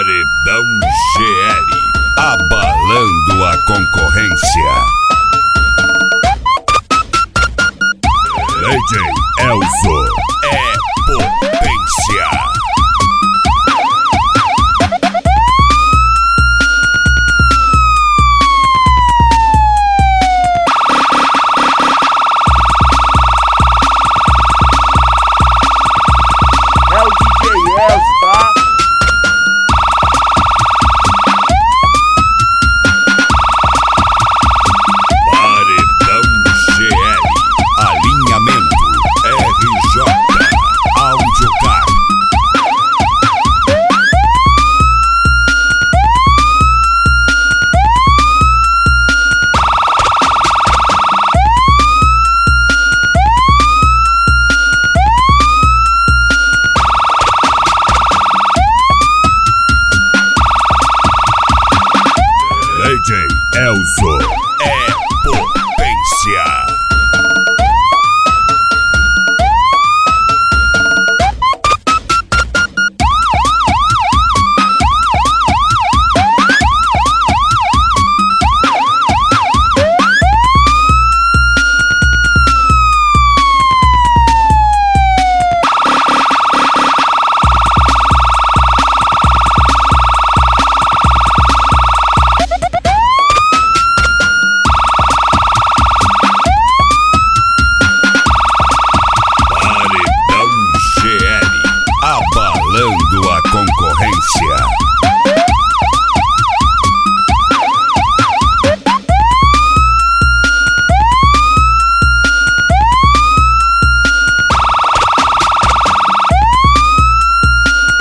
Paredão GL, abalando a concorrência. DJ Elzo é potência. É o DJ Elzo, tá? Paredão GL, alinhamento RJ, Audiocar. DJ Elzo é potência. Abalando a concorrência.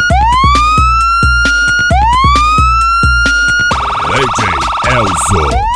DJ Elzo